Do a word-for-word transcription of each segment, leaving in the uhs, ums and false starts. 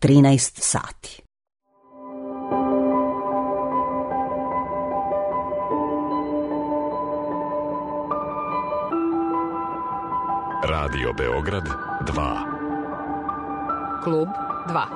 trinaest sati. Radio Beograd dva. Klub dva.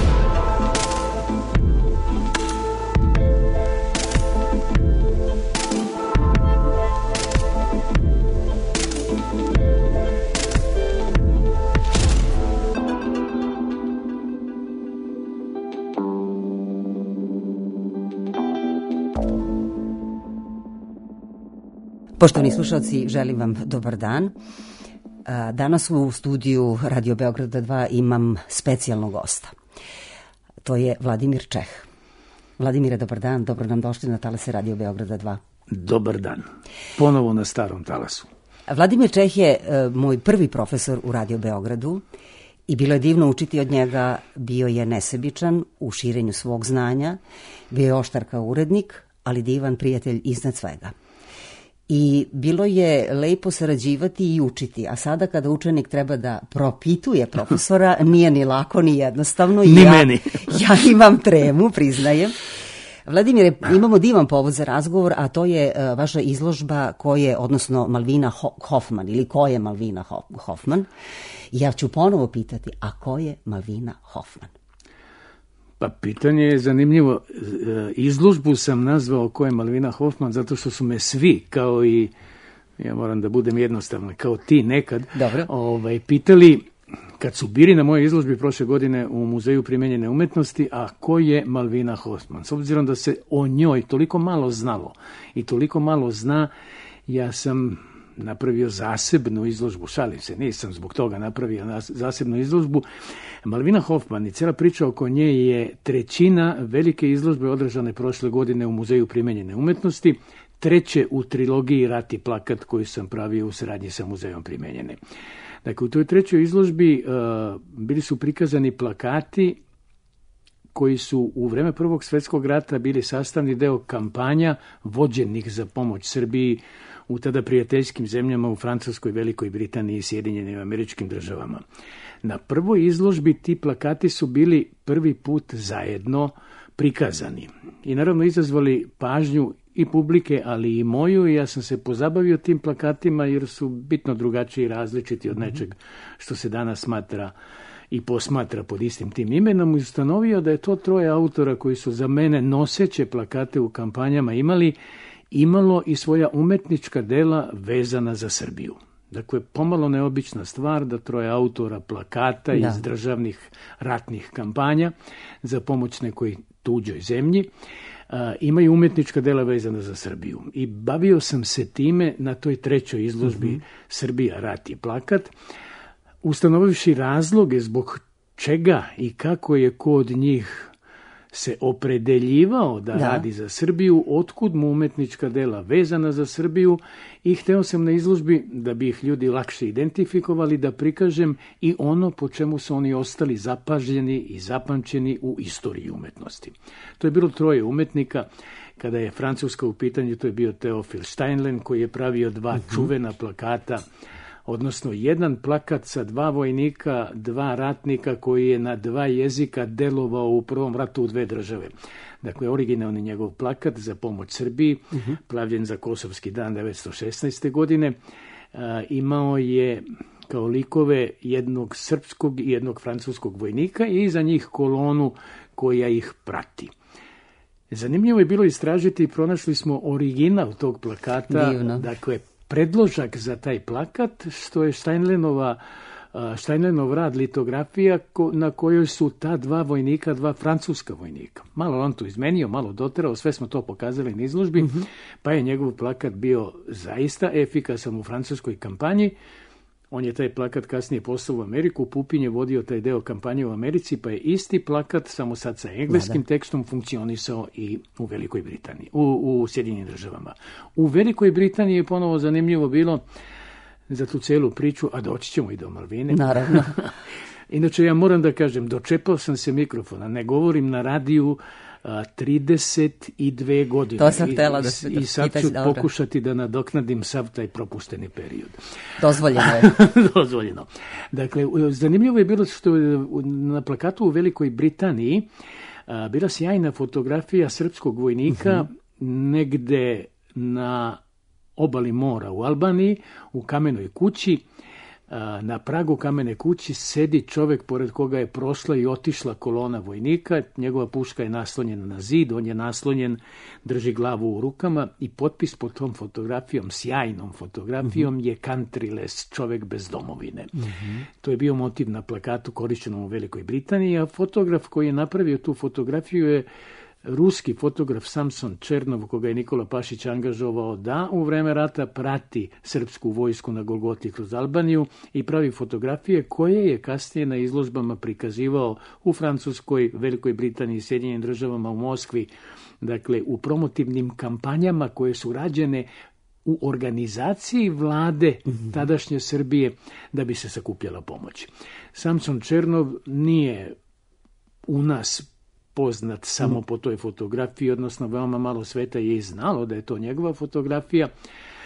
Poštovani slušalci, želim vam dobar dan. Danas u studiju Radio Beograda dva imam specijalnog gosta. To je Vladimir Čeh. Vladimire, dobar dan, dobro nam došli na talase Radio Beograda dva. Dobar dan, ponovo na starom talasu. Vladimir Čeh je moj prvi profesor u Radio Beogradu i bilo je divno učiti od njega. Bio je nesebičan u širenju svog znanja, bio je oštar kao urednik, ali divan prijatelj iznad svega. I bilo je lepo sarađivati i učiti, a sada kada učenik treba da propituje profesora, nije ni lako, ni jednostavno. Ni ja, meni. Ja imam tremu, priznajem. Vladimire, imamo divan povod za razgovor, a to je uh, vaša izložba koje, odnosno Malvina Ho- Hofman, ili ko je Malvina Ho- Hofman. Ja ću ponovo pitati, a ko je Malvina Hofman? Pa pitanje je zanimljivo. Izložbu sam nazvao ko je Malvina Hofman zato što su me svi, kao i, ja moram da budem jednostavno, kao ti nekad, ovaj, pitali kad su bili na mojoj izložbi prošle godine u Muzeju primenjene umetnosti, a ko je Malvina Hofman? S obzirom da se o njoj toliko malo znalo i toliko malo zna, ja sam napravio zasebnu izložbu, šalim se, nisam zbog toga napravio zasebnu izložbu. Malvina Hofman i cijela priča oko nje je trećina velike izložbe održane prošle godine u Muzeju primenjene umetnosti, treće u trilogiji Rat i plakat koju sam pravio u saradnji sa Muzejom primenjene. Dakle, u toj trećoj izložbi uh, bili su prikazani plakati koji su u vreme Prvog svjetskog rata bili sastavni deo kampanja vođenih za pomoć Srbiji u tada prijateljskim zemljama u Francuskoj, Velikoj Britaniji i Sjedinjenim Američkim Državama. Na prvoj izložbi ti plakati su bili prvi put zajedno prikazani i naravno izazvali pažnju i publike, ali i moju, i ja sam se pozabavio tim plakatima jer su bitno drugačiji i različiti od nečeg što se danas smatra i posmatra pod istim tim imenom, i ustanovio da je to troje autora koji su za mene noseće plakate u kampanjama imali, imalo i svoja umetnička dela vezana za Srbiju. Dakle, pomalo neobična stvar da troje autora plakata da. iz državnih ratnih kampanja za pomoć nekoj tuđoj zemlji uh, imaju umetnička dela vezana za Srbiju. I bavio sam se time na toj trećoj izložbi mm-hmm. Srbija, rat i plakat, ustanovivši razloge zbog čega i kako je ko od njih se opredeljivao da, da radi za Srbiju, otkud mu umetnička dela vezana za Srbiju, i hteo sam na izložbi, da bi ih ljudi lakše identifikovali, da prikažem i ono po čemu su oni ostali zapažljeni i zapamćeni u istoriji umetnosti. To je bilo troje umetnika. Kada je Francuska u pitanju, to je bio Teofil Steinlen, koji je pravio dva uh-huh. čuvena plakata, odnosno jedan plakat sa dva vojnika, dva ratnika, koji je na dva jezika delovao u prvom ratu u dve države. Dakle, originalni njegov plakat za pomoć Srbiji, uh-huh. pravljen za Kosovski dan devetsto šesnaeste. godine, a, imao je kao likove jednog srpskog i jednog francuskog vojnika i iza njih kolonu koja ih prati. Zanimljivo je bilo istražiti i pronašli smo original tog plakata, Divno. dakle, predložak za taj plakat, što je Steinlenova, Steinlenov rad, litografija na kojoj su ta dva vojnika, dva francuska vojnika. Malo on to izmenio, malo doterao, sve smo to pokazali na izložbi, mm-hmm. pa je njegov plakat bio zaista efikasan u francuskoj kampanji. On je taj plakat kasnije poslao u Ameriku, Pupin je vodio taj deo kampanje u Americi, pa je isti plakat, samo sad sa engleskim da, da. tekstom, funkcionisao i u Velikoj Britaniji, u, u Sjedinjenim Državama. U Velikoj Britaniji je ponovo zanimljivo bilo za tu celu priču, a doći ćemo i do Malvine. Naravno. Inače, ja moram da kažem, dočepao sam se mikrofona, ne govorim na radiju trideset dve godine. To sam htela da se I sad ću dobro. pokušati da nadoknadim sav taj propušteni period. Dozvoljeno je. Dozvoljeno. Dakle, zanimljivo je bilo što na plakatu u Velikoj Britaniji a, bila sjajna fotografija srpskog vojnika uh-huh. negde na obali mora u Albaniji, u kamenoj kući. Na pragu kamene kući sedi čovjek pored koga je prošla i otišla kolona vojnika, njegova puška je naslonjena na zid, on je naslonjen, drži glavu u rukama i potpis pod tom fotografijom, sjajnom fotografijom mm-hmm. je countryless, čovjek bez domovine. Mm-hmm. To je bio motiv na plakatu korišćenom u Velikoj Britaniji, a fotograf koji je napravio tu fotografiju je ruski fotograf Samson Černov, koga je Nikola Pašić angažovao da u vreme rata prati srpsku vojsku na Golgoti kroz Albaniju i pravi fotografije koje je kasnije na izložbama prikazivao u Francuskoj, Velikoj Britaniji, Sjedinjenim državama, u Moskvi, dakle u promotivnim kampanjama koje su rađene u organizaciji vlade tadašnje Srbije da bi se sakupljala pomoć. Samson Černov nije u nas poznat samo po toj fotografiji, odnosno veoma malo sveta je i znalo da je to njegova fotografija. E,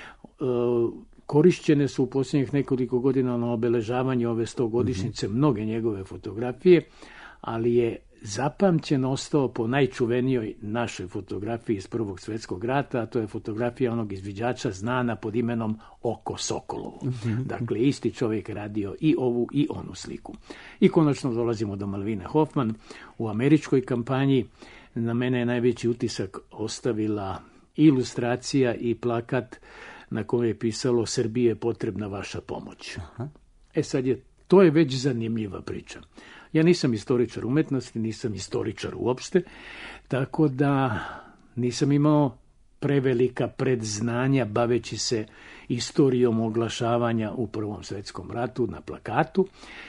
korišćene su u posljednjih nekoliko godina na obeležavanju ove stogodišnjice mm-hmm. mnoge njegove fotografije, ali je zapamćen ostao po najčuvenijoj našoj fotografiji iz Prvog svjetskog rata, a to je fotografija onog izviđača znana pod imenom Oko Sokolovo. Mm-hmm. Dakle, isti čovjek radio i ovu i onu sliku. I konačno dolazimo do Malvine Hoffman. U američkoj kampanji na mene je najveći utisak ostavila ilustracija i plakat na kojem je pisalo Srbije je potrebna vaša pomoć. Aha. E sad je, to je već zanimljiva priča. Ja nisam istoričar umetnosti, nisam istoričar uopšte, tako da nisam imao prevelika predznanja baveći se istorijom oglašavanja u Prvom svjetskom ratu na plakatu.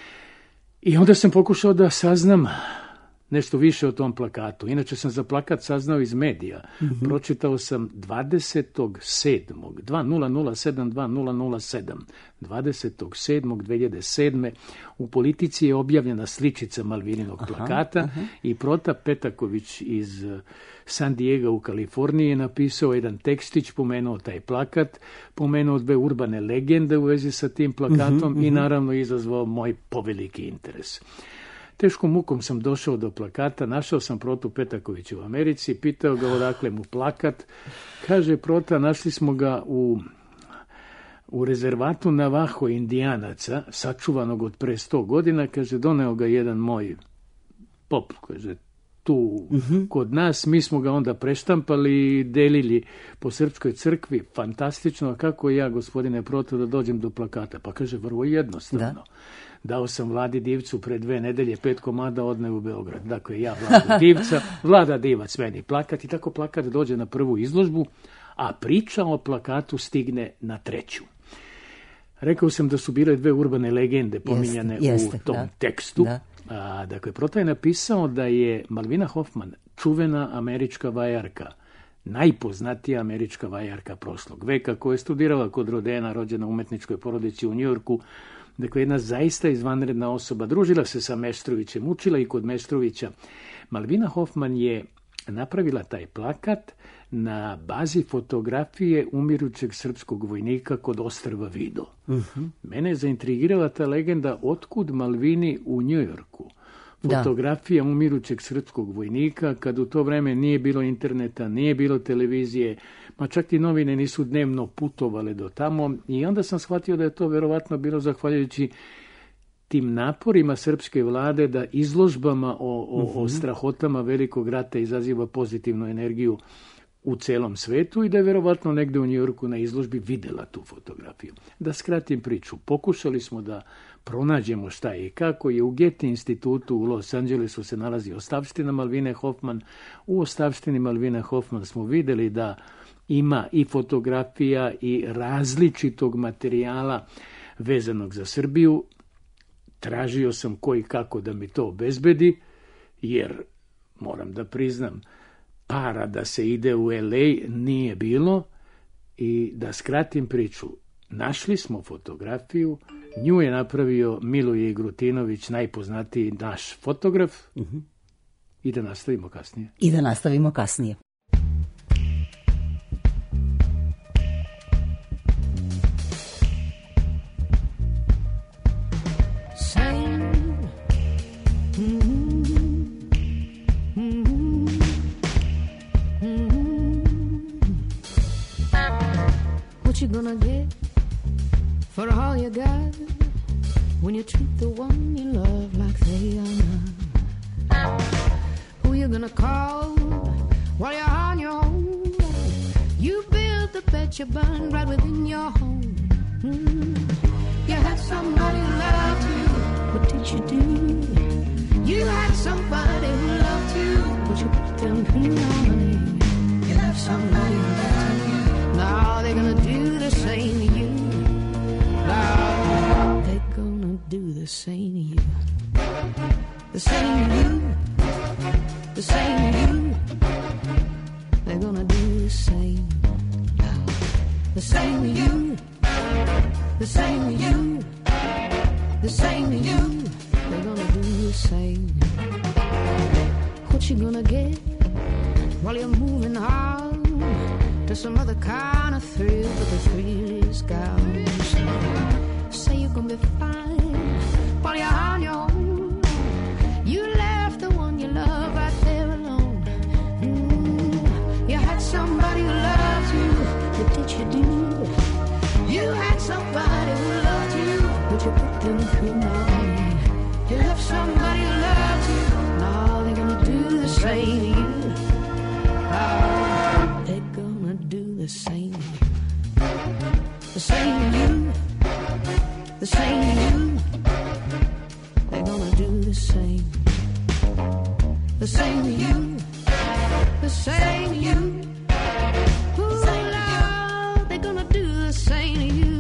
I onda sam pokušao da saznam nešto više o tom plakatu. Inače sam za plakat saznao iz medija. Mm-hmm. Pročitao sam dvadesetog sedmog dva nula sedam dva nula nula sedam dvadesetog sedmog dve hiljade sedme u Politici je objavljena sličica Malvininog aha, plakata aha. i Prota Petaković iz San Diego u Kaliforniji je napisao jedan tekstić, pomenuo taj plakat, pomenuo dve urbane legende u vezi sa tim plakatom mm-hmm, i naravno izazvao moj poveliki interes. Teškom mukom sam došao do plakata, našao sam Protu Petakovića u Americi, pitao ga odakle mu plakat. Kaže Prota, našli smo ga u, u rezervatu Navajo Indijanaca, sačuvanog od pre sto godina, kaže, doneo ga jedan moj pop, kaže, tu uh-huh. kod nas, mi smo ga onda preštampali i delili po Srpskoj crkvi, fantastično, kako ja, gospodine Proto, da dođem do plakata? Pa kaže, vrlo jednostavno. Da. Dao sam Vladi Divcu pre dve nedelje pet komada, odne u Beograd. Dakle, ja Vladu Divca, Vlada Divac meni plakat i tako plakat dođe na prvu izložbu, a priča o plakatu stigne na treću. Rekao sam da su bile dve urbane legende pominjane jeste, jeste, u tom da, tekstu. Da. A, dakle, Prota je napisao da je Malvina Hoffman, čuvena američka vajarka, najpoznatija američka vajarka prošlog veka, koja je studirala kod Rodena, rođena u umetničkoj porodici u Njujorku. Dakle, jedna zaista izvanredna osoba. Družila se sa Meštrovićem, učila i kod Meštrovića. Malvina Hoffman je napravila taj plakat na bazi fotografije umirućeg srpskog vojnika kod ostrva Vido. Uh-huh. Mene je zaintrigirala ta legenda otkud Malvini u Njujorku. Fotografija da. umirućeg srpskog vojnika, kad u to vreme nije bilo interneta, nije bilo televizije, ma čak i novine nisu dnevno putovale do tamo. I onda sam shvatio da je to verovatno bilo zahvaljujući tim naporima srpske vlade da izložbama o, o, uh-huh. o strahotama velikog rata izaziva pozitivnu energiju u celom svetu i da je verovatno negde u Njujorku na izložbi videla tu fotografiju. Da skratim priču, pokušali smo da pronađemo šta je i kako je. U Getty institutu u Los Angelesu se nalazi ostavština Malvine Hoffman. U ostavštini Malvine Hoffman smo videli da ima i fotografija i različitog materijala vezanog za Srbiju. Tražio sam ko i kako da mi to obezbedi, jer moram da priznam, para da se ide u el ej nije bilo. I da skratim priču, našli smo fotografiju, nju je napravio Miluje Grutinović, najpoznatiji naš fotograf. Uh-huh. I da nastavimo kasnije. I da nastavimo kasnije. What you gonna get for all you got when you treat the one you love like they are not? Who you gonna call while you're on your own? You build the bed you burn right within your home. Mm. You had somebody who loved you, what did you do? You had somebody who loved you, but you put them through harmony. You left somebody who loved you. Now they're gonna do the same to you. Now they're gonna do the same to you. The same to you. The same to you. They're gonna do the same. The same to you. The same to you. The same to you. They're gonna do the same. What you gonna get while you're moving on to some other kind of thrill, but the thrill is gone. Say you're gonna be fine while you're on your own. You left the one you love right there alone. Mm. You had somebody who loved you, what did you do? You had somebody who loved you, but you put them through money. You left somebody who loved you, now they're gonna do the same to you. Oh, they're gonna do the same. The same to you. The same to you. They're gonna do the same. The same to you. The same to you. Ooh, Lord, they're gonna do the same to you.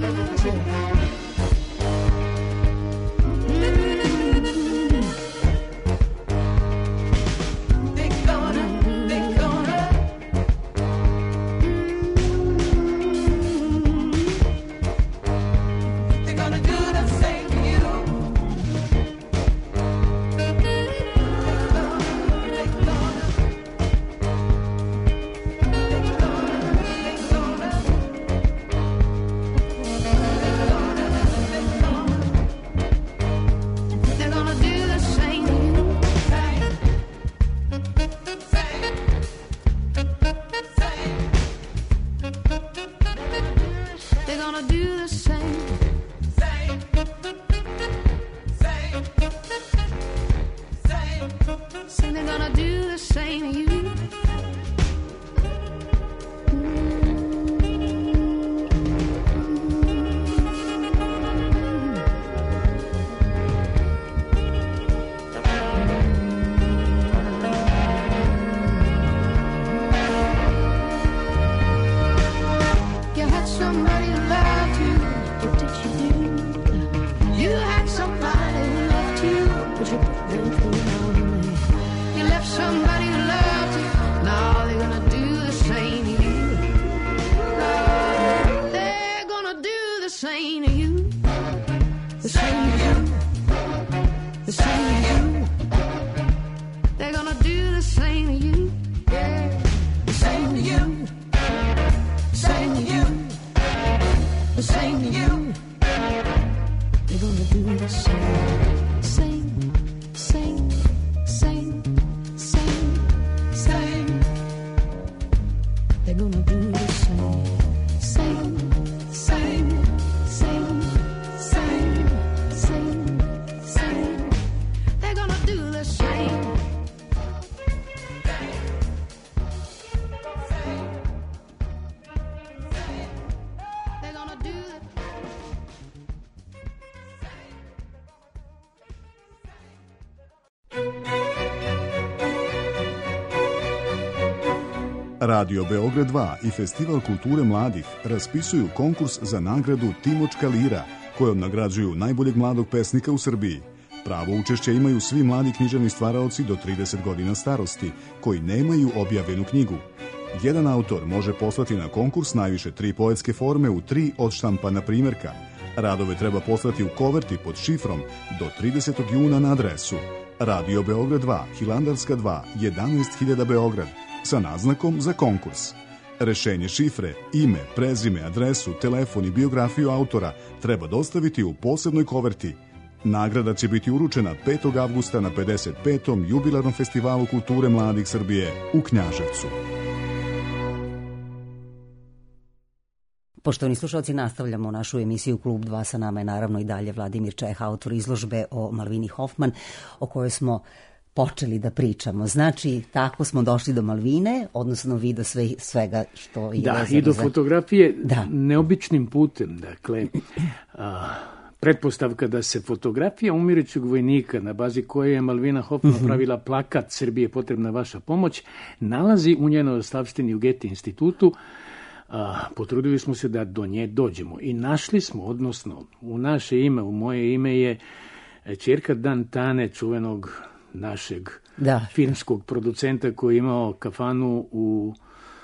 Radio Beograd dva i Festival kulture mladih raspisuju konkurs za nagradu Timočka lira, kojom nagrađuju najboljeg mladog pesnika u Srbiji. Pravo učešće imaju svi mladi književni stvaraoci do trideset godina starosti, koji nemaju objavljenu knjigu. Jedan autor može poslati na konkurs najviše tri poetske forme u tri odštampana primjerka. Radove treba poslati u koverti pod šifrom do tridesetog juna na adresu Radio Beograd dva, Hilandarska dva, jedanaest hiljada Beograd, sa naznakom za konkurs. Rešenje šifre, ime, prezime, adresu, telefon i biografiju autora treba dostaviti u posebnoj koverti. Nagrada će biti uručena petog avgusta na pedeset petom jubilarnom festivalu kulture mladih Srbije u Knjaževcu. Poštovani slušalci, nastavljamo našu emisiju Klub dva. Sa nama je naravno i dalje Vladimir Čeh, autor izložbe o Malvini Hofman, o kojoj smo počeli da pričamo. Znači, tako smo došli do Malvine, odnosno vi do sve, svega što je... Da, i do za... fotografije da. Neobičnim putem. Dakle, a, pretpostavka da se fotografija umirućeg vojnika, na bazi koje je Malvina Hofman mm-hmm. pravila plakat Srbije potrebna vaša pomoć, nalazi u njenoj ostavštini u Gete institutu. A, potrudili smo se da do nje dođemo i našli smo, odnosno u naše ime, u moje ime je ćerka Dan Tane, čuvenog našeg da. filmskog producenta koji je imao kafanu u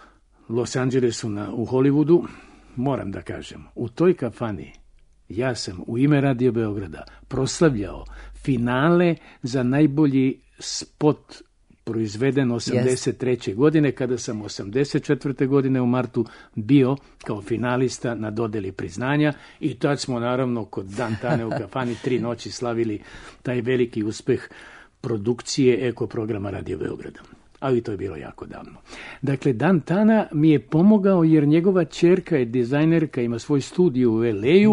Los Angelesu, na, u Hollywoodu. Moram da kažem, u toj kafani ja sam u ime Radio Beograda proslavljao finale za najbolji spot proizveden osamdeset treće. godine, kada sam osamdeset četvrte. godine u martu bio kao finalista na dodeli priznanja i tad smo naravno kod Dan Tane u kafani tri noći slavili taj veliki uspeh produkcije eko programa Radio Beograda. Ali to je bilo jako davno. Dakle, Dan Tana mi je pomogao jer njegova ćerka je dizajnerka, ima svoj studio u el ej-u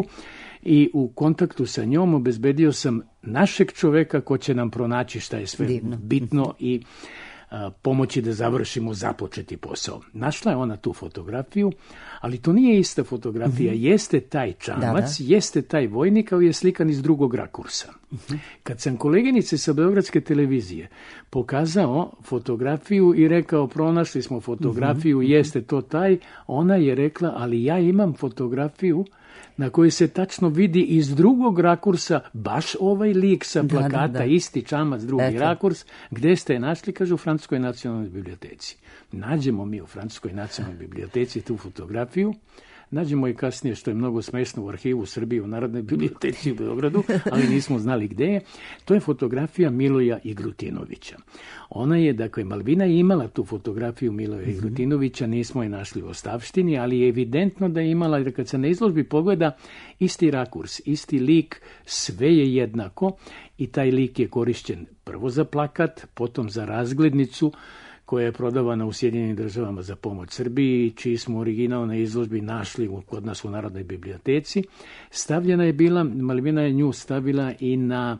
i u kontaktu sa njom obezbedio sam našeg čoveka ko će nam pronaći šta je sve Divno. bitno i a, pomoći da završimo započeti posao. Našla je ona tu fotografiju, ali to nije ista fotografija. Mm-hmm. Jeste taj čamac, da, da. jeste taj vojnik, ali je slikan iz drugog rakursa. Mm-hmm. Kad sam koleginice sa Beogradske televizije pokazao fotografiju i rekao pronašli smo fotografiju, mm-hmm. jeste to taj, ona je rekla, ali ja imam fotografiju na kojoj se tačno vidi iz drugog rakursa baš ovaj lik sa plakata, da, da, da. isti čamac, drugi Eto. rakurs. Gde ste je našli? Kažu u Francuskoj nacionalnoj biblioteci. Nađemo mi u Francuskoj nacionalnoj biblioteci tu fotografiju. Nađemo i kasnije, što je mnogo smešno, u arhivu Srbije, u Narodnoj biblioteci u Beogradu, ali nismo znali gde je. To je fotografija Miloja Igrutinovića. Ona je, dakle, Malvina je imala tu fotografiju Miloja mm-hmm. Igrutinovića, nismo je našli u ostavštini, ali je evidentno da je imala, jer kad se na izložbi pogleda, isti rakurs, isti lik, sve je jednako i taj lik je korišćen prvo za plakat, potom za razglednicu, koja je prodavana u Sjedinjenim državama za pomoć Srbiji, čiji smo original na izložbi našli kod nas u Narodnoj biblioteci. Stavljena je bila, Malvina je nju stavila i na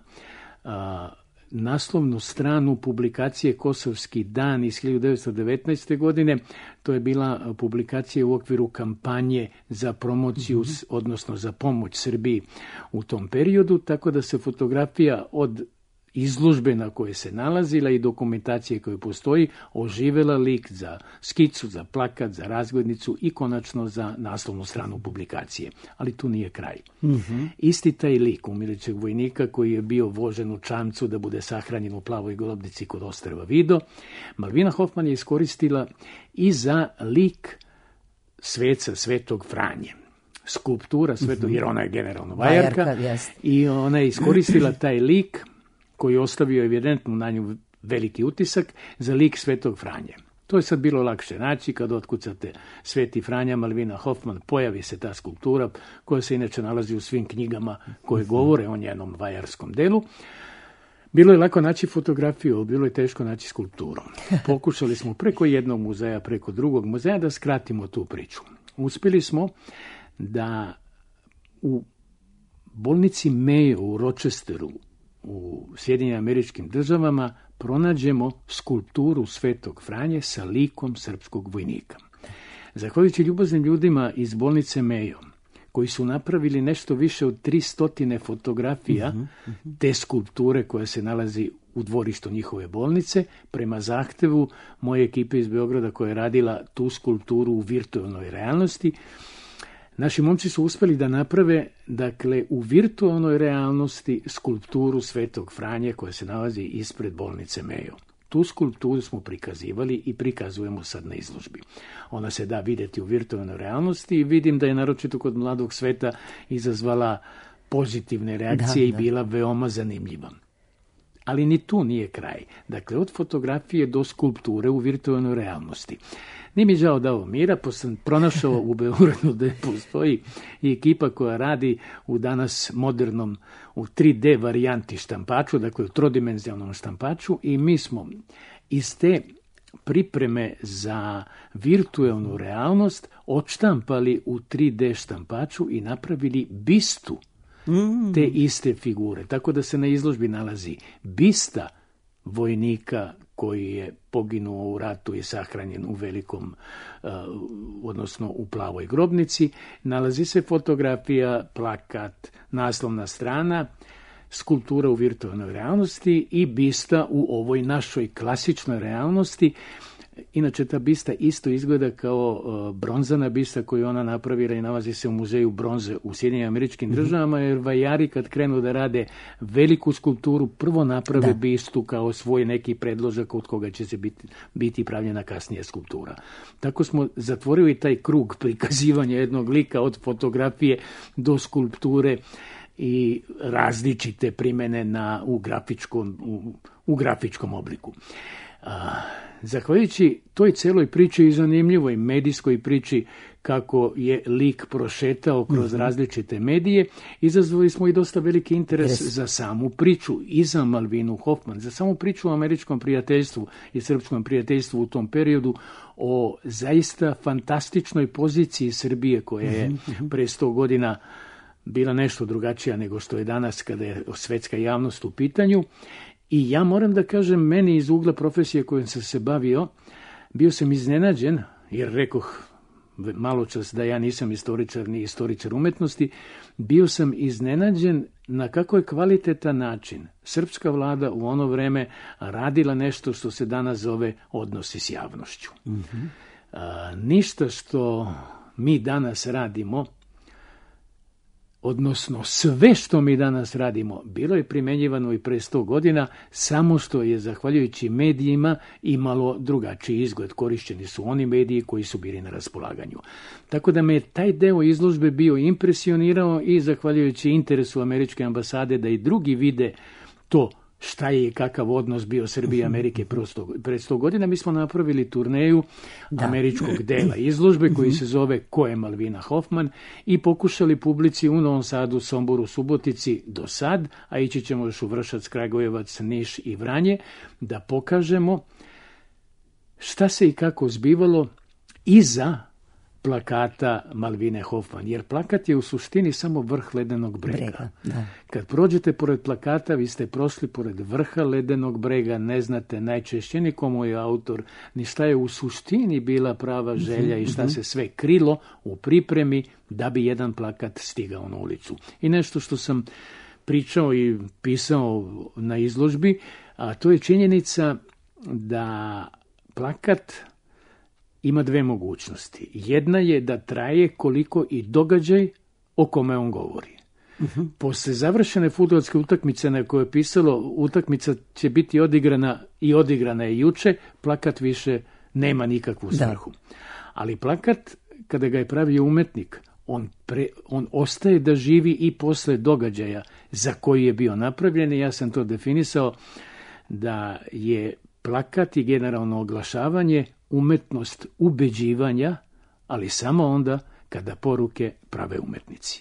a, naslovnu stranu publikacije Kosovski dan iz hiljadu devetsto devetnaeste. godine. To je bila publikacija u okviru kampanje za promociju, mm-hmm. odnosno za pomoć Srbiji u tom periodu, tako da se fotografija od izložbe na koje se nalazila i dokumentacije koje postoji, oživela lik za skicu, za plakat, za razglednicu i konačno za naslovnu stranu publikacije. Ali tu nije kraj. Mm-hmm. Isti taj lik umirućeg vojnika koji je bio vožen u čamcu da bude sahranjen u plavoj grobnici kod ostrva Vido, Malvina Hofman je iskoristila i za lik sveca Svetog Franje. Skulptura Svetog, mm-hmm. jer ona je generalno vajarka, vajarka i ona je iskoristila taj lik koji je ostavio evidentno na nju veliki utisak za lik Svetog Franje. To je sad bilo lakše naći kad otkucate Sveti Franja, Malvina Hofman, pojavi se ta skulptura koja se inače nalazi u svim knjigama koje govore o njenom vajarskom delu. Bilo je lako naći fotografiju, bilo je teško naći skulpturu. Pokušali smo preko jednog muzeja, preko drugog muzeja da skratimo tu priču. Uspjeli smo da u bolnici Mayo u Rochesteru u Sjedinjenim Američkim Državama pronađemo skulpturu Svetog Franje sa likom srpskog vojnika. Zahvaljujući ljubaznim ljudima iz bolnice Mayo, koji su napravili nešto više od tristo fotografija uh-huh, uh-huh. te skulpture koja se nalazi u dvorištu njihove bolnice, prema zahtevu moje ekipe iz Beograda koja je radila tu skulpturu u virtualnoj realnosti, naši momci su uspeli da naprave, dakle, u virtualnoj realnosti skulpturu Svetog Franje koja se nalazi ispred bolnice Mayo. Tu skulpturu smo prikazivali i prikazujemo sad na izložbi. Ona se da vidjeti u virtualnoj realnosti i vidim da je naročito kod mladog sveta izazvala pozitivne reakcije da, i bila da. veoma zanimljiva. Ali ni tu nije kraj. Dakle, od fotografije do skulpture u virtualnoj realnosti. Nije mi žao dao mira, pa sam pronašao u Beogradu da postoji i ekipa koja radi u danas modernom, u tri D varijanti štampaču, dakle u trodimenzionalnom štampaču, i mi smo iz te pripreme za virtualnu realnost odštampali u tri D štampaču i napravili bistu te iste figure. Tako da se na izložbi nalazi bista vojnika koji je poginuo u ratu i sahranjen u velikom, uh, odnosno u plavoj grobnici. Nalazi se fotografija, plakat, naslovna strana, skulptura u virtualnoj realnosti i bista u ovoj našoj klasičnoj realnosti. Inače, ta bista isto izgleda kao uh, bronzana bista koju ona napravila i nalazi se u muzeju bronze u Sjedinjenim Američkim Državama, jer vajari kad krenu da rade veliku skulpturu, prvo naprave da. bistu kao svoj neki predložak od koga će se biti, biti pravljena kasnije skulptura. Tako smo zatvorili taj krug prikazivanja jednog lika od fotografije do skulpture i različite primene na, u, grafičkom, u, u grafičkom obliku. A, zahvaljujući toj celoj priči i zanimljivoj medijskoj priči kako je lik prošetao kroz mm-hmm. različite medije, izazvali smo i dosta veliki interes yes. za samu priču i za Malvinu Hoffman, za samu priču o američkom prijateljstvu i srpskom prijateljstvu u tom periodu, o zaista fantastičnoj poziciji Srbije koja je mm-hmm. pre sto godina bila nešto drugačija nego što je danas kada je svetska javnost u pitanju. I ja moram da kažem, meni iz ugla profesije kojom sam se bavio, bio sam iznenađen, jer rekoh malo čas da ja nisam istoričar ni istoričar umetnosti, bio sam iznenađen na kako je kvalitetan način srpska vlada u ono vreme radila nešto što se danas zove odnosi s javnošću. Mm-hmm. A, ništa što mi danas radimo, odnosno sve što mi danas radimo, bilo je primenjivano i pre sto godina, samo što je zahvaljujući medijima imalo drugačiji izgled. Korišćeni su oni mediji koji su bili na raspolaganju. Tako da me taj deo izložbe bio impresionirao i zahvaljujući interesu američke ambasade da i drugi vide to šta je i kakav odnos bio Srbije i Amerike pre sto godina, mi smo napravili turneju da. američkog dela izložbe koji se zove Ko je Malvina Hoffman i pokušali publici u Novom Sadu, Somboru, Subotici do sad, a ići ćemo još u Vršac, Kragujevac, Niš i Vranje, da pokažemo šta se i kako zbivalo iza plakata Malvine Hoffman, jer plakat je u suštini samo vrh ledenog brega. brega da. Kad prođete pored plakata, vi ste prošli pored vrha ledenog brega, ne znate najčešće ni komu je autor, ni šta je u suštini bila prava želja mm-hmm. i šta se sve krilo u pripremi da bi jedan plakat stigao na ulicu. I nešto što sam pričao i pisao na izložbi, a to je činjenica da plakat ima dve mogućnosti. Jedna je da traje koliko i događaj o kome on govori. Uh-huh. Posle završene fudbalske utakmice na kojoj je pisalo utakmica će biti odigrana i odigrana je juče, plakat više nema nikakvu svrhu. Da. Ali plakat, kada ga je pravio umetnik, on, pre, on ostaje da živi i posle događaja za koji je bio napravljen. I ja sam to definisao da je plakat i generalno oglašavanje umetnost ubeđivanja, ali samo onda kada poruke prave umetnici.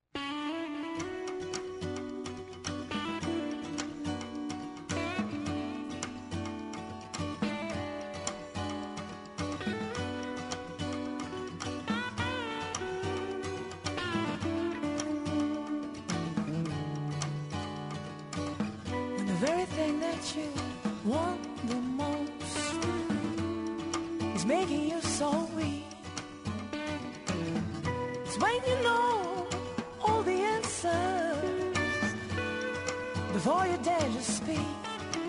Making you so weak. It's when you know all the answers before you dare to speak.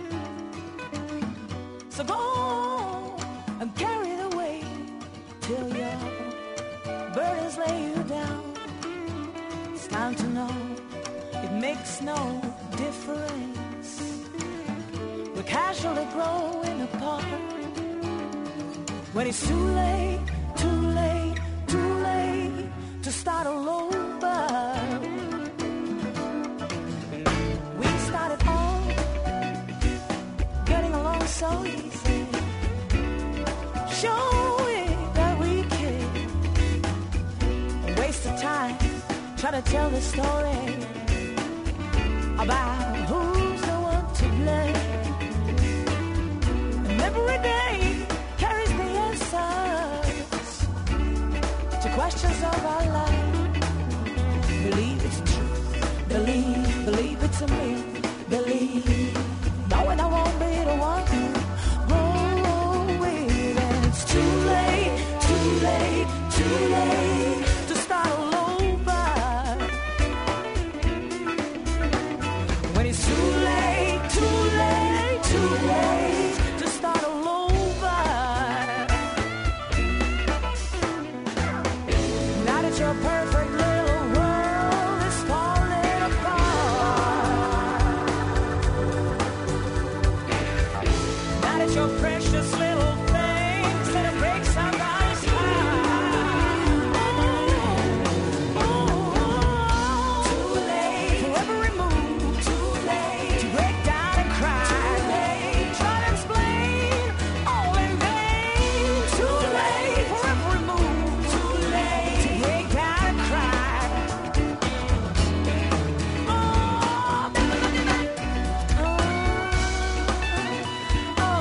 So go and carry the weight till your burdens lay you down. It's time to know it makes no difference. We're casually growing apart. When it's too late, too late, too late to start all over. We started all so easy. Showing that we can. A waste of time trying to tell the story about who's the one to blame. And every day carries the answers to questions of our life. Believe it's true. Believe, believe it's a me. Believe, knowing I won't be the one to roll with. And it's too late, too late, too late to start all over. When it's too late, too late, too late to start all over. Now that you're perfect little world is falling apart. Now that your precious little things that break somebody's heart. Oh, oh, too late for every move. Too late to break down and cry. Too late try to explain all in vain. Too late for every move. Too late to break down and cry. Oh, never looking back. Oh, oh, oh.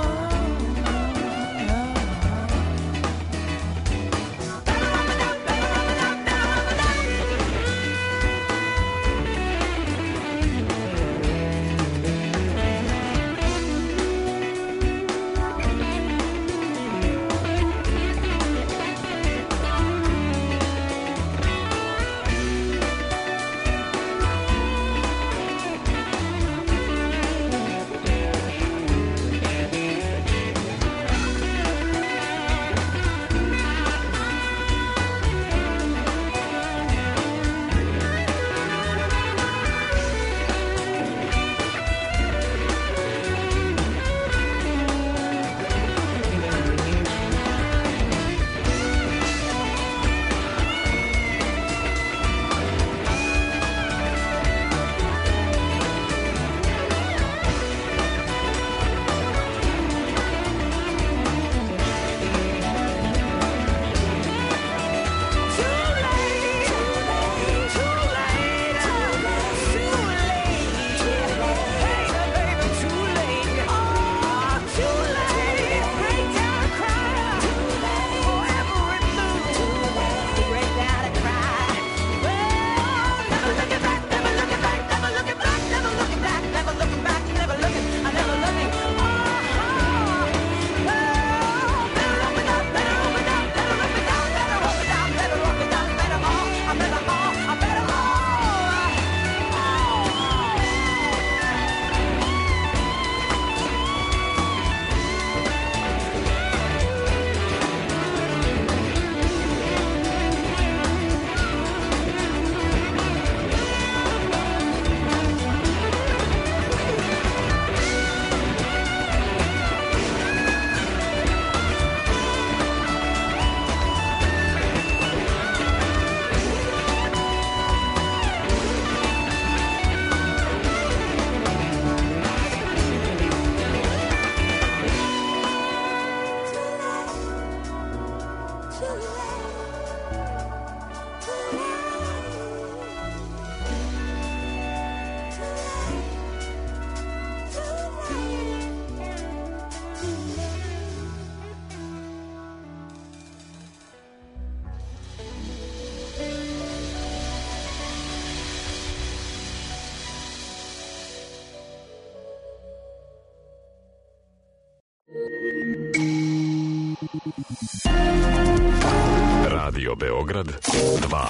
Radio Beograd dva.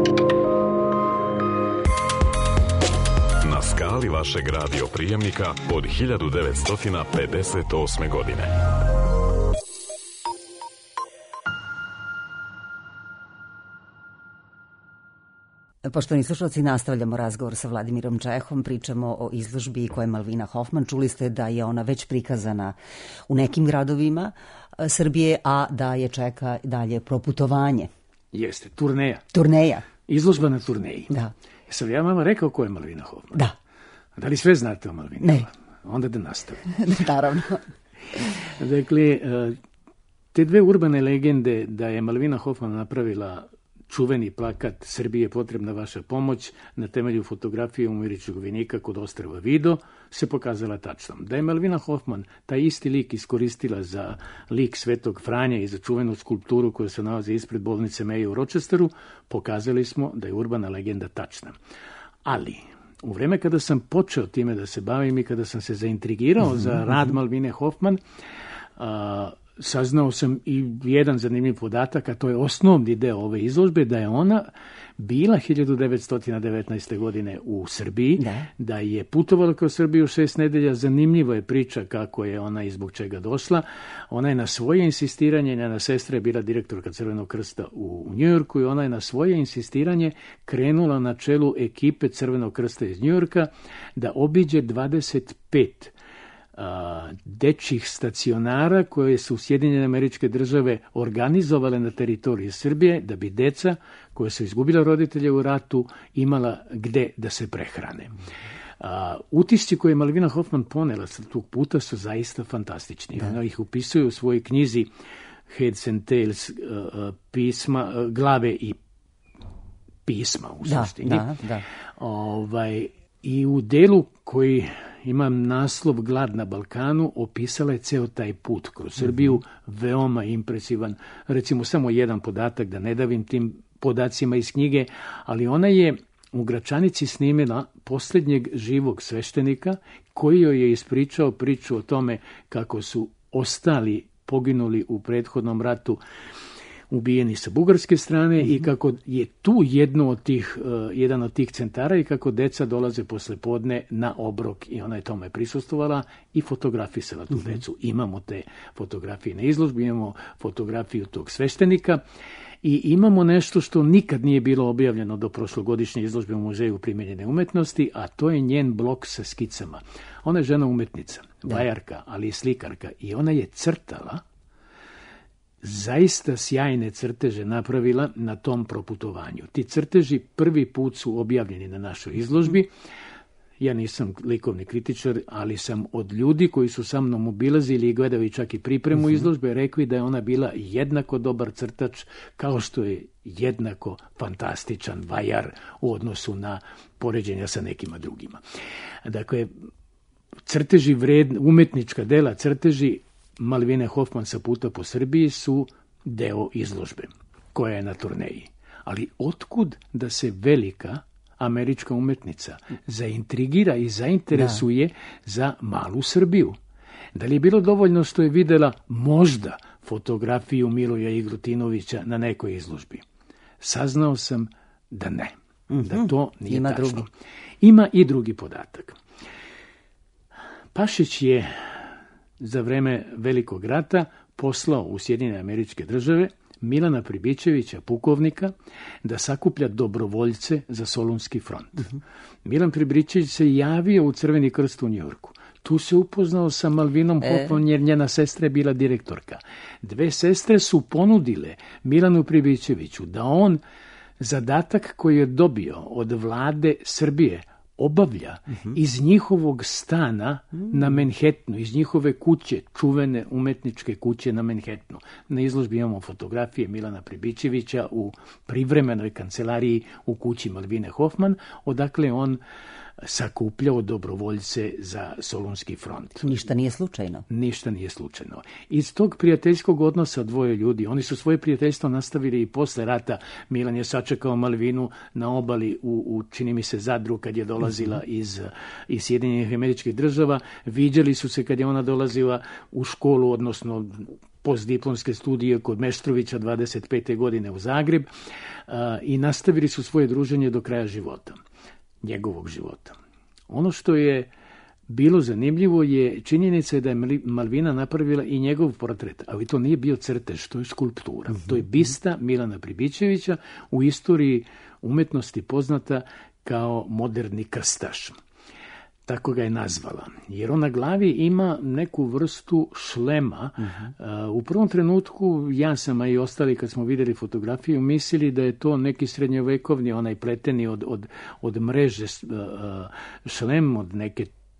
Na skali vašeg radio prijemnika od hiljadu devetsto pedeset osme godine. Poštovani slušalci, nastavljamo razgovor sa Vladimirom Čehom, pričamo o izložbi koja je Malvina Hofman. Čuli ste da je ona već prikazana u nekim gradovima Srbije, a da je čeka dalje proputovanje. Jeste, turneja. Turneja. Izložba na turneji. Da. Jesam ja vama rekao ko je Malvina Hofman? Da. Da li sve znate o Malvini? Ne. Onda da nastavim. Naravno. Dakle, te dve urbane legende da je Malvina Hofman napravila čuveni plakat Srbije potrebna vaša pomoć na temelju fotografije umirajućeg vojnika kod ostrva Vido se pokazala tačnom. Da je Malvina Hofman taj isti lik iskoristila za lik Svetog Franja i za čuvenu skulpturu koja se nalazi ispred bolnice Meje u Rochesteru, pokazali smo da je urbana legenda tačna. Ali u vreme kada sam počeo time da se bavim i kada sam se zaintrigirao za rad Malvine Hofman, a, saznao sam i jedan zanimljiv podatak, a to je osnovni deo ove izložbe, da je ona bila hiljadu devetsto devetnaeste. godine u Srbiji, da. da je putovala kroz Srbiju šest nedelja. Zanimljiva je priča kako je ona i zbog čega došla. Ona je na svoje insistiranje, njena sestra je bila direktorka Crvenog krsta u Njujorku i ona je na svoje insistiranje krenula na čelu ekipe Crvenog krsta iz Njujorka da obiđe dvadeset pet dečjih stacionara koje su Sjedinjene Američke Države organizovale na teritoriji Srbije da bi deca koja su izgubila roditelje u ratu imala gde da se prehrane. A, utisci koje je Malvina Hofman ponela sa tog puta su zaista fantastični. Da. Ona ih upisuje u svojoj knjizi Heads and Tails, uh, pisma, uh, glave i pisma u da, suštini. Da, da. Ovaj, i u delu koji imam naslov Glad na Balkanu, opisala je ceo taj put kroz Srbiju, mm-hmm. veoma impresivan. Recimo samo jedan podatak, da ne davim tim podacima iz knjige, ali ona je u Gračanici snimila posljednjeg živog sveštenika koji joj je ispričao priču o tome kako su ostali poginuli u prethodnom ratu ubijeni sa bugarske strane mm-hmm. i kako je tu jedno od tih, uh, jedan od tih centara i kako deca dolaze posle podne na obrok i ona je tome prisustvovala i fotografisala tu mm-hmm. decu. Imamo te fotografije na izložbi, imamo fotografiju tog sveštenika i imamo nešto što nikad nije bilo objavljeno do prošlogodišnje izložbe u Muzeju primijenjene umetnosti, a to je njen blok sa skicama. Ona je žena umetnica, vajarka, ali i slikarka i ona je crtala zaista sjajne crteže napravila na tom proputovanju. Ti crteži prvi put su objavljeni na našoj izložbi. Ja nisam likovni kritičar, ali sam od ljudi koji su sa mnom obilazili i gledali čak i pripremu uh-huh. izložbe, rekli da je ona bila jednako dobar crtač kao što je jednako fantastičan vajar u odnosu na poređenja sa nekima drugima. Dakle, crteži vredni, umetnička dela, crteži Malvine Hofman sa puta po Srbiji su deo izložbe koja je na turneji. Ali otkud da se velika američka umetnica zaintrigira i zainteresuje da. za malu Srbiju? Da li je bilo dovoljno što je videla možda fotografiju Miloja Igrutinovića na nekoj izložbi? Saznao sam da ne, mm-hmm. da to nije Ima tačno. Drugi. Ima i drugi podatak. Pašić je za vreme Velikog rata poslao u Sjedinjene Američke Države Milana Pribičevića, pukovnika, da sakuplja dobrovoljce za Solunski front. Uh-huh. Milan Pribičević se javio u Crveni krst u Njujorku. Tu se upoznao sa Malvinom e. Hofman jer njena sestra je bila direktorka. Dve sestre su ponudile Milanu Pribičeviću da on zadatak koji je dobio od vlade Srbije obavlja uh-huh. iz njihovog stana uh-huh. na Manhattanu, iz njihove kuće, čuvene umetničke kuće na Manhattanu. Na izložbi imamo fotografije Milana Pribičevića u privremenoj kancelariji u kući Malvine Hofman, odakle on sakupljao dobrovoljce za Solunski front. Ništa nije slučajno. Ništa nije slučajno. Iz tog prijateljskog odnosa dvoje ljudi, oni su svoje prijateljstvo nastavili i posle rata. Milan je sačekao Malvinu na obali u, u čini mi se Zadru kad je dolazila mm-hmm. iz, iz Sjedinjenih Američkih Država. Viđali su se kad je ona dolazila u školu, odnosno postdiplomske studije kod Meštrovića dvadeset pete godine u Zagreb uh, i nastavili su svoje druženje do kraja života. Njegovog života. Ono što je bilo zanimljivo je činjenica da je Malvina napravila i njegov portret, ali to nije bio crtež, to je skulptura. Mm-hmm. To je bista Milana Pribičevića, u istoriji umetnosti poznata kao moderni krstaš. Tako ga je nazvala. Jer on na glavi ima neku vrstu šlema. Uh-huh. Uh, u prvom trenutku ja sam, a i ostali kad smo vidjeli fotografiju, mislili da je to neki srednjovekovni, onaj pleteni od, od, od mreže uh, šlem, od neke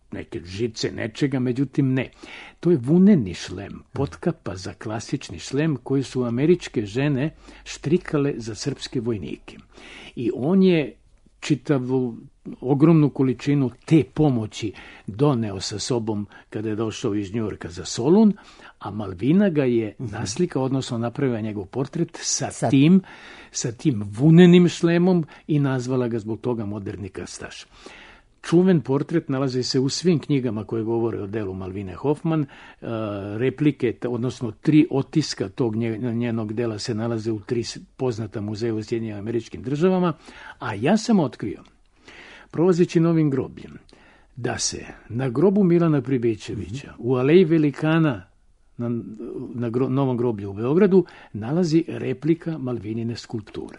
neke žice nečega, međutim ne. To je vuneni šlem, potkapa za klasični šlem koji su američke žene štrikale za srpske vojnike. I on je čitavu ogromnu količinu te pomoći doneo sa sobom kada je došao iz Njujorka za Solun, a Malvina ga je naslika, odnosno napravila njegov portret sa, sa tim, sa tim vunenim šlemom i nazvala ga zbog toga moderni krstaš. Čuven portret nalazi se u svim knjigama koje govore o delu Malvine Hoffman. Replike, odnosno tri otiska tog njenog dela se nalaze u tri poznata muzeja u Sjedinjenim Američkim Državama, a ja sam otkrio, prolazeći Novim grobljem, da se na grobu Milana Pribičevića u Aleji Velikana na, na gro, Novom groblju u Beogradu nalazi replika Malvinine skulpture.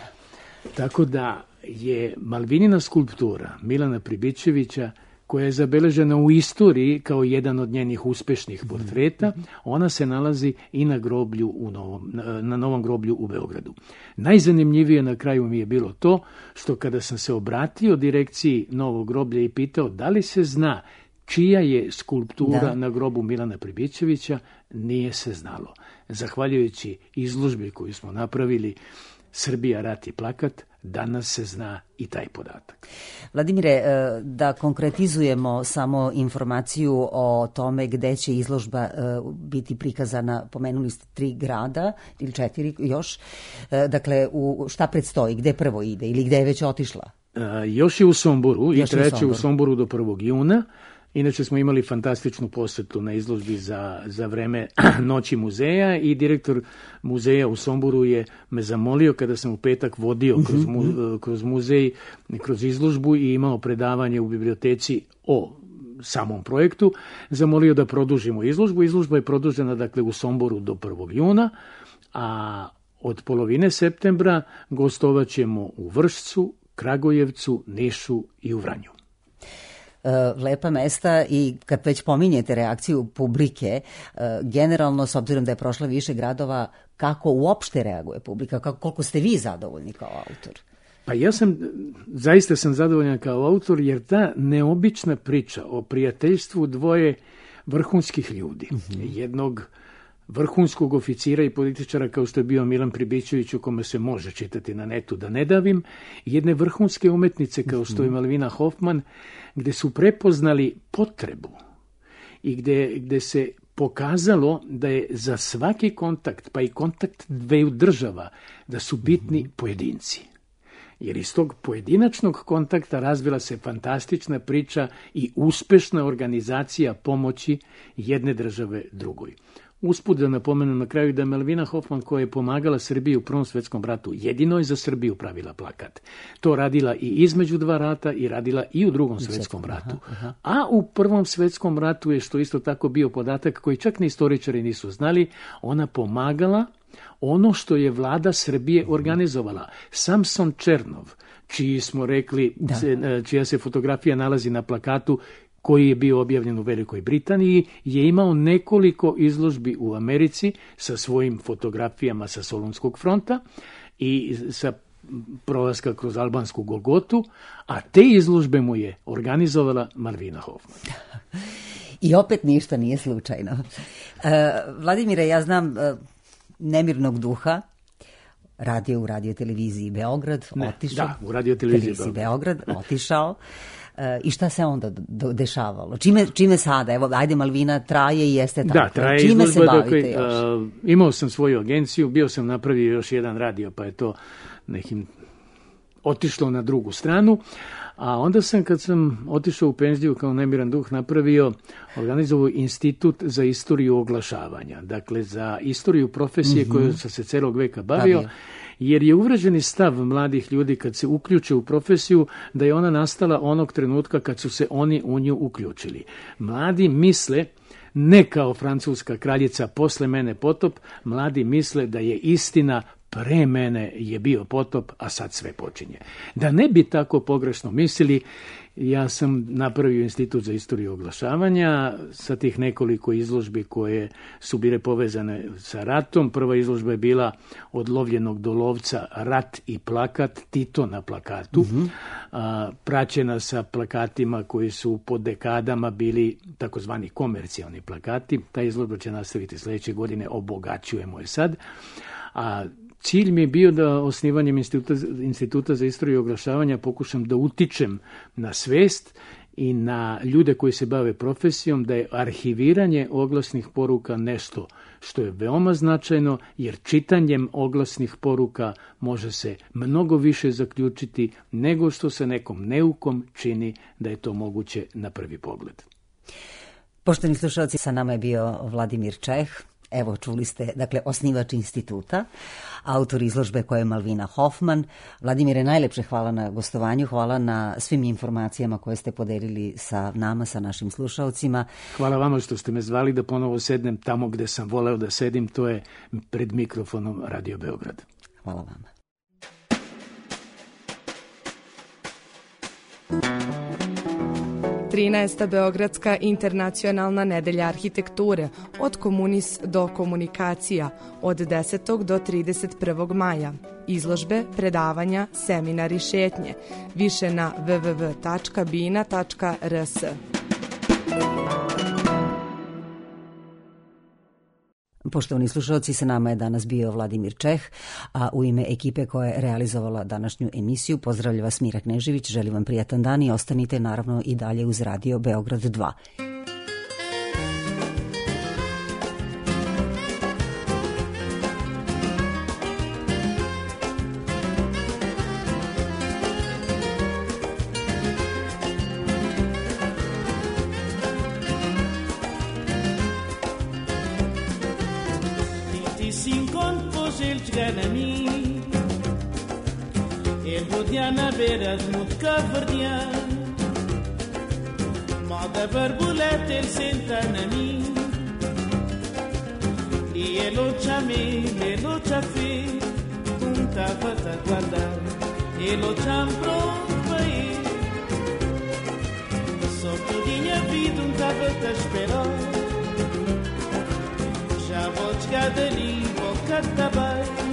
Tako da je Malvinina skulptura Milana Pribičevića, koja je zabeležena u istoriji kao jedan od njenih uspešnih portreta, ona se nalazi i na groblju u Novom, na Novom groblju u Beogradu. Najzanimljivije na kraju mi je bilo to što kada sam se obratio direkciji Novog groblja i pitao da li se zna čija je skulptura da. na grobu Milana Pribičevića, nije se znalo. Zahvaljujući izložbi koju smo napravili Srbija, rat i plakat, danas se zna i taj podatak. Vladimire, da konkretizujemo samo informaciju o tome gde će izložba biti prikazana, pomenuli ste tri grada ili četiri još, dakle u šta predstoji, gde prvo ide ili gde je već otišla? Još je u Somboru još i treće u Somboru do prvog juna. Inače smo imali fantastičnu posvetu na izložbi za, za vreme Noći muzeja i direktor muzeja u Somboru je me zamolio kada sam u petak vodio kroz, mu, kroz muzej, kroz izložbu i imao predavanje u biblioteci o samom projektu, zamolio da produžimo izložbu. Izložba je produžena dakle u Somboru do prvog juna, a od polovine septembra gostovat ćemo u Vršcu, Kragujevcu, Nišu i u Vranju. Lepa mesta i kad već pominjete reakciju publike, generalno, s obzirom da je prošla više gradova, kako uopšte reaguje publika, kako, koliko ste vi zadovoljni kao autor? Pa ja sam, zaista sam zadovoljan kao autor, jer ta neobična priča o prijateljstvu dvoje vrhunskih ljudi, mm-hmm. jednog vrhunskog oficira i političara kao što je bio Milan Pribičević, o kome se može čitati na netu da ne davim, jedne vrhunske umetnice kao što je Malvina Hoffman, gde su prepoznali potrebu i gde, gde se pokazalo da je za svaki kontakt, pa i kontakt dveju država, da su bitni pojedinci. Jer iz tog pojedinačnog kontakta razvila se fantastična priča i uspešna organizacija pomoći jedne države drugoj. Usput da napomenem na kraju da je Malvina Hoffman, koja je pomagala Srbiji u Prvom svetskom ratu, jedino je za Srbiju pravila plakat. To radila i između dva rata i radila i u Drugom svetskom ratu. Aha, aha. A u Prvom svetskom ratu je, što isto tako bio podatak koji čak ni istoričari nisu znali, ona pomagala ono što je vlada Srbije organizovala. Samson Černov, čiji smo rekli, da. čija se fotografija nalazi na plakatu, koji je bio objavljen u Velikoj Britaniji, je imao nekoliko izložbi u Americi sa svojim fotografijama sa Solunskog fronta i sa prolaska kroz albansku Golgotu, a te izložbe mu je organizovala Malvina Hoffman. I opet ništa nije slučajno. Uh, Vladimire, ja znam uh, Nemirnog duha, radio u radio televiziji Beograd, ne, otišao. Da, u radio televiziji Beograd, Beograd otišao. Uh, I šta se onda do, dešavalo? Čime, čime sada? Evo, ajde, Malvina traje i jeste tako. Da, traje čime izložba, se bavite dakle, još? Uh, imao sam svoju agenciju, bio sam napravio još jedan radio, pa je to nekim otišlo na drugu stranu. A onda sam, kad sam otišao u penziju kao Nemiran duh, napravio, organizovao institut za istoriju oglašavanja. Dakle, za istoriju profesije mm-hmm. koju sam se celog veka bavio. Bavio. Jer je uvreženi stav mladih ljudi kad se uključe u profesiju da je ona nastala onog trenutka kad su se oni u nju uključili. Mladi misle, ne kao francuska kraljica posle mene potop, mladi misle da je istina pre mene je bio potop, a sad sve počinje. Da ne bi tako pogrešno mislili, ja sam napravio Institut za istoriju oglašavanja sa tih nekoliko izložbi koje su bile povezane sa ratom. Prva izložba je bila Od lovljenog do lovca, rat i plakat, Tito na plakatu, mm-hmm. a, praćena sa plakatima koji su po dekadama bili takozvani komercijalni plakati. Ta izložba će nastaviti sljedeće godine, Obogaćujemo je sad. A cilj mi je bio da osnivanjem Instituta, Instituta za istoriju oglašavanja pokušam da utičem na svest i na ljude koji se bave profesijom da je arhiviranje oglasnih poruka nešto što je veoma značajno, jer čitanjem oglasnih poruka može se mnogo više zaključiti nego što se nekom neukom čini da je to moguće na prvi pogled. Poštovani slušalci, sa nama je bio Vladimir Čeh. Evo, čuli ste, dakle, osnivač instituta, autor izložbe koja je Malvina Hofman. Vladimire, najlepše hvala na gostovanju, hvala na svim informacijama koje ste podelili sa nama, sa našim slušalcima. Hvala vama što ste me zvali da ponovo sednem tamo gde sam voleo da sedim, to je pred mikrofonom Radio Beograd. Hvala vama. trinaesta Beogradska internacionalna nedelja arhitekture od komunis do komunikacija od desetog do trideset prvog maja. Izložbe, predavanja, seminari, šetnje. Više na w w w tačka bina tačka r s. Poštovani slušalci, sa nama je danas bio Vladimir Čeh, a u ime ekipe koja je realizovala današnju emisiju pozdravlja vas Mira Knežević, želim vam prijatan dan i ostanite naravno i dalje uz Radio Beograd dva. Na beira de muito caverdiano, moda barbuleta ele senta na mim, e ele chame, ele chafe, um tava a guardar, ele cham pronto para ir, só tudinha vida um tava a esperar, já vou chegar dali, vou cantar bem.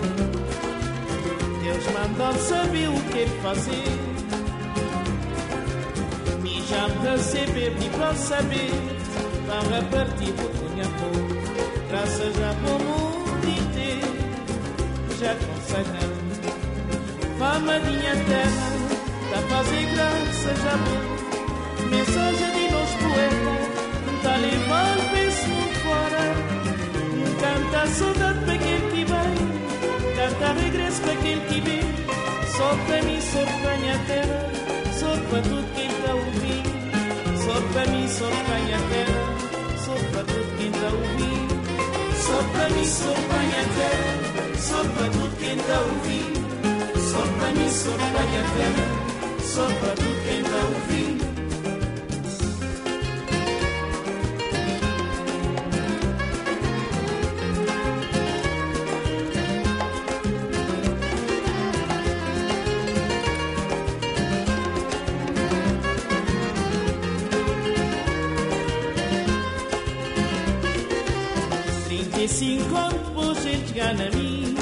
Deus mandou saber o que fazer. Me já me receber, me para saber. Vão repartir por minha cor. Graças a bom mundo inteiro. Já conseguem. Fama minha terra. Tá fazer graças a bom. Mensagem de nós poetas. Tá levando o peso mundo fora. Canta saudade para aquele que vem. Canta regresso para aquele que vê. Só para mim, só para minha terra. Só para tudo quem está a ouvir. Só para mim, só para minha terra. Só para tudo quem está a ouvir. Só para mim, só para minha terra. Só para tudo quem está a ouvir. Só para mim, só para minha terra. Só para tudo quem está a ouvir. Cinco anos ele chega na mim,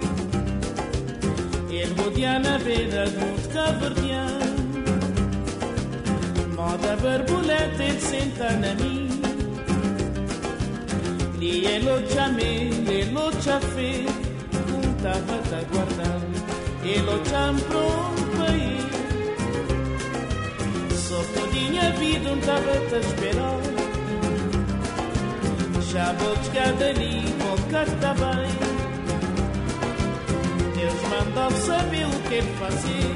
ele rodeia na beira do mundo caverdiano, moda barbuleta ele senta na mim, e ele o chame, ele o chafe, um tava a guardar, ele o cham pronto para ir, só todinha a vida um tava a esperar. Já vou chegar dali, vou cantar bem. Deus mandou saber o que fazer.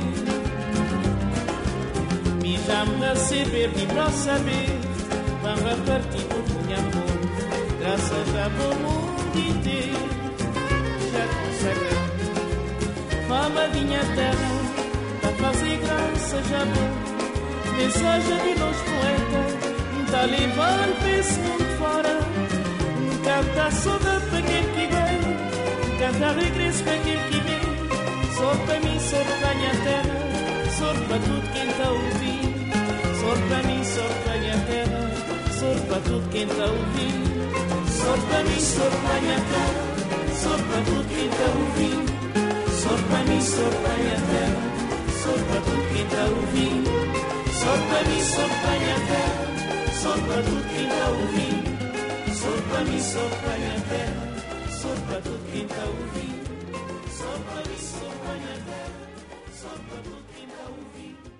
Me já me receber, me para saber. Vão repartir por minha amor. Graças a bom mundo inteiro. Já conseguem. Fama minha terra. Tá fazer graça já bom. Mensagem de nós poetas. Tá levando esse mundo fora. Canta saudade para aquele que vem. Canta regresso para aquele que vem. Só para mim, só para a minha terra. Só para tudo quem está a ouvir. Sor para mim, sor para minha terra, sor para tudo quem está ouvindo. Sor para mim, sor para minha terra, sor para tudo quem está ouvindo. Sor para mim, sor para minha terra, sor para tudo quem está ouvindo. Sor para mim, sor para minha terra, sor para tudo quem está ouvindo. Sor para mim, sor para minha terra, sor para tudo quem está ouvindo. Sor para mim, sor para minha terra, sor para tudo quem está ouvindo.